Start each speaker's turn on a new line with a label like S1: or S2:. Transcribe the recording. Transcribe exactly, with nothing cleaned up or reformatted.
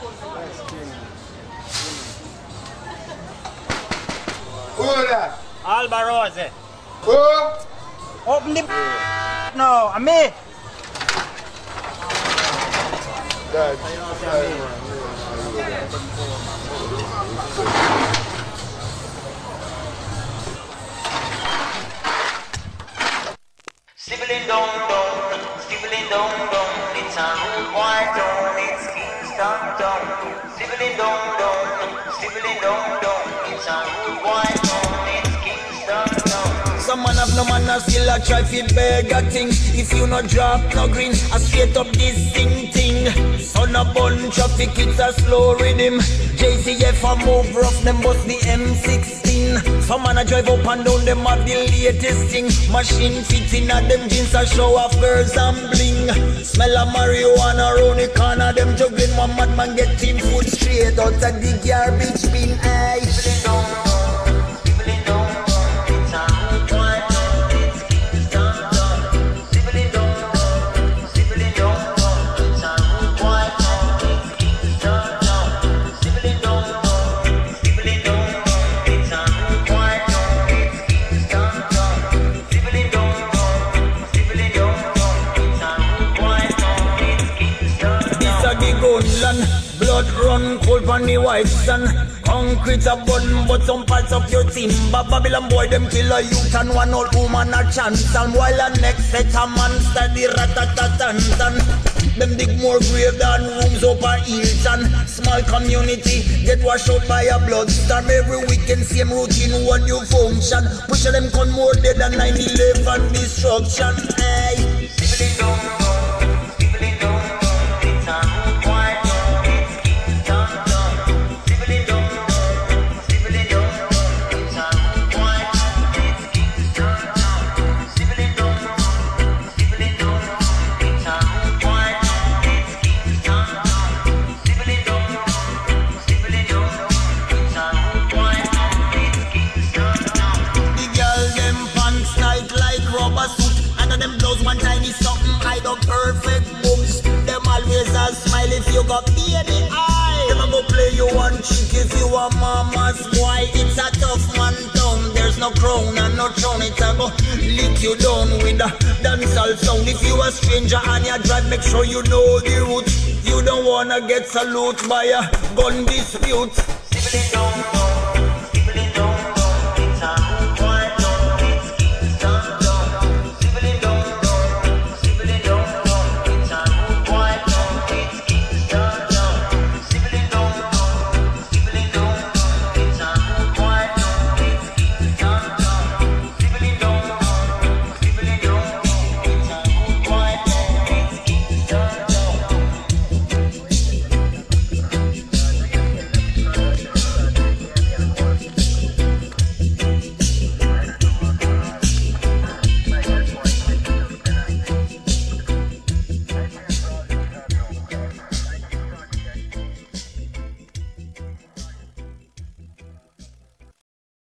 S1: Who that?
S2: Alba Rose.
S1: Who?
S2: Open the no, I'm me.
S1: That,
S3: Stibbling down, down, stibbling down, down. It's a rude white town, it's Kingston town. Stibbling down, down, stibbling down, down. It's a rude white town, it's Kingston town.
S4: Some man have no man a still a try fi beg a thing. If you no drop no green, I straight up this thing thing. Son a bun traffic, it's a slow rhythm. J C F a move rough, them bust the M sixteen. Some man a drive up and down, them have the latest thing. Machine fit in a them jeans a show off girls and bling. Smell of marijuana round the corner, them juggling. One madman get team food straight out of the garbage bin. Aye. Blood run cold on the white sun. Concrete a bun, but some parts of your timber. Babylon boy, them kill a youth and one old woman a chance. And while a next set a man study rat-a-tat-tan-tan. Them dig more grave than rooms up a Hilton. Small community get washed out by a bloodstorm. Every weekend same routine, one new function. Push them con more dead than nine eleven destruction. Hey. If you got baby eye, them a go play you one chick if you a mama's boy. It's a tough man town, there's no crown and no throne. It's a go lick you down with a dancehall sound. If you a stranger and you drive, make sure you know the route. You don't wanna get salute by a gun dispute.